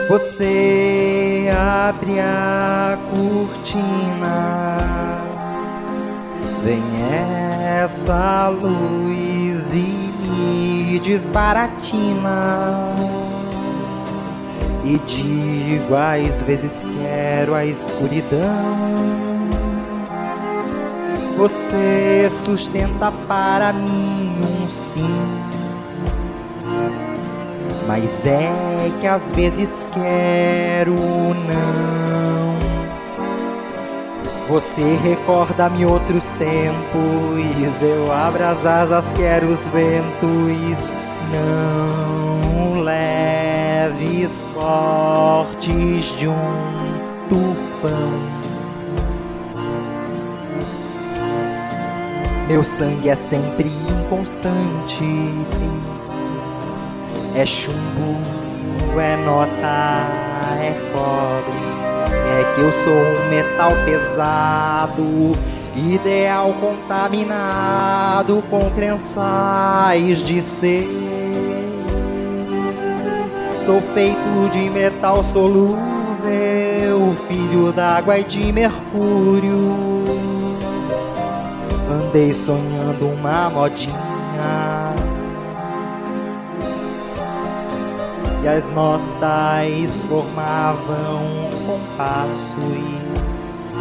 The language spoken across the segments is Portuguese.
Você abre a cortina, vem essa luz e me desbaratina. E digo, às vezes quero a escuridão. Você sustenta para mim um sim, mas é que às vezes quero não. Você recorda-me outros tempos, eu abro as asas, quero os ventos. Não leves fortes de um tufão. Meu sangue é sempre inconstante, é chumbo, é nota, é cobre. É que eu sou um metal pesado, ideal contaminado com crenças de ser. Sou feito de metal solúvel, filho d'água e de mercúrio. Andei sonhando uma modinha e as notas formavam compassos,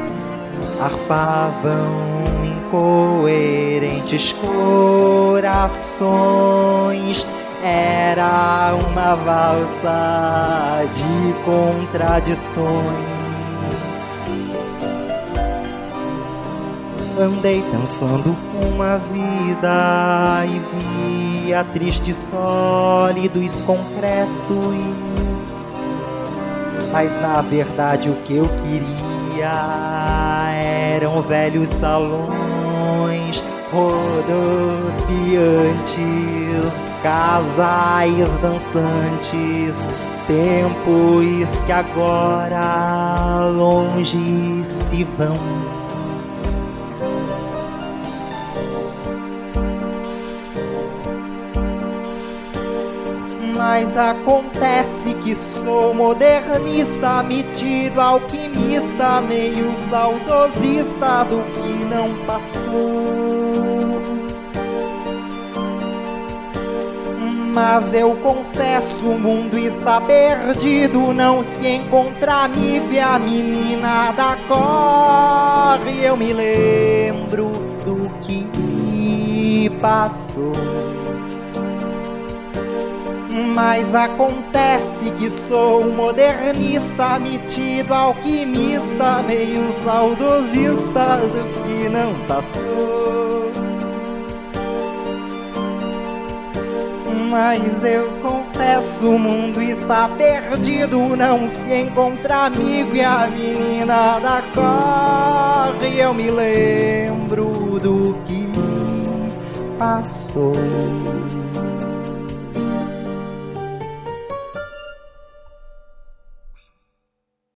arfavam incoerentes corações. Era uma valsa de contradições. Andei pensando uma vida e via tristes sólidos concretos, mas na verdade o que eu queria eram velhos salões rodopiantes, casais dançantes, tempos que agora longe se vão. Mas acontece que sou modernista, metido alquimista, meio saudosista do que não passou. Mas eu confesso, o mundo está perdido, não se encontra Nívia, a menina da cor. E eu me lembro do que passou. Mas acontece que sou um modernista, metido alquimista, meio saudosista do que não passou. Mas eu confesso, o mundo está perdido, não se encontra amigo e a menina da cor. E eu me lembro do que passou.